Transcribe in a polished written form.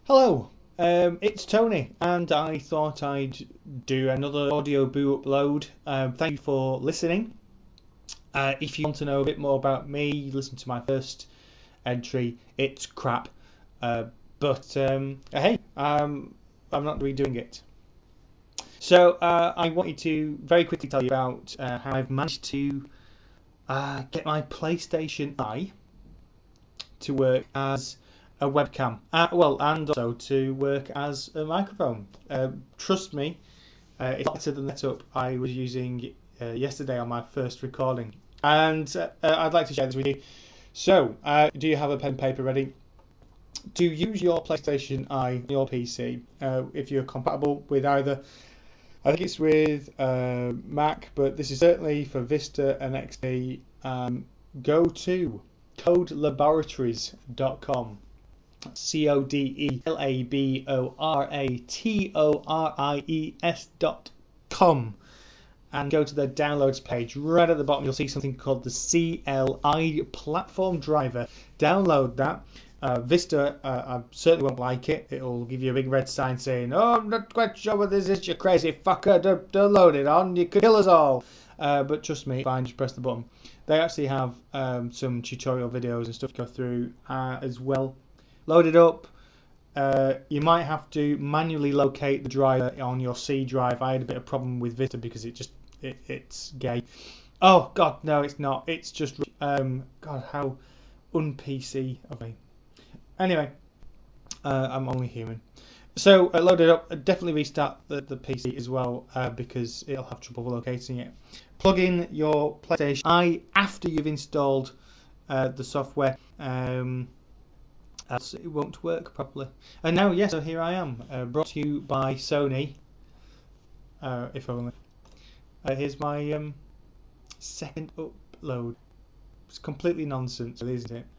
Hello, it's Tony, and I thought I'd do another audio boo upload. Thank you for listening. If you want to know a bit more about me, listen to my first entry. It's crap, but hey, I'm not redoing it. So I wanted to very quickly tell you about how I've managed to get my PlayStation Eye to work as a webcam, and also to work as a microphone. Trust me, it's better than the setup I was using yesterday on my first recording, and I'd like to share this with you. So, do you have a pen and paper ready? To use your PlayStation Eye, your PC, if you're compatible with either, I think it's with Mac, but this is certainly for Vista and XP. Go to codelaboratories.com. codelaboratories.com, and go to the downloads page. Right at the bottom you'll see something called the CLI platform driver. Download that. Vista, I certainly won't like it. It'll give you a big red sign saying, "Oh, I'm not quite sure what this is, you crazy fucker. Don't load it on. You could kill us all." But trust me, fine. Just press the button. They actually have some tutorial videos and stuff to go through as well. Load it up. You might have to manually locate the driver on your C drive. I had a bit of problem with Vista because it's gay. Oh God, no, it's not. It's just God, how un-PC of me. Anyway, I'm only human. So load it up. Definitely restart the PC as well because it'll have trouble locating it. Plug in your PlayStation Eye after you've installed the software. Else it won't work properly. And now, yes, so here I am, brought to you by Sony. If only. Here's my second upload. It's completely nonsense, isn't it?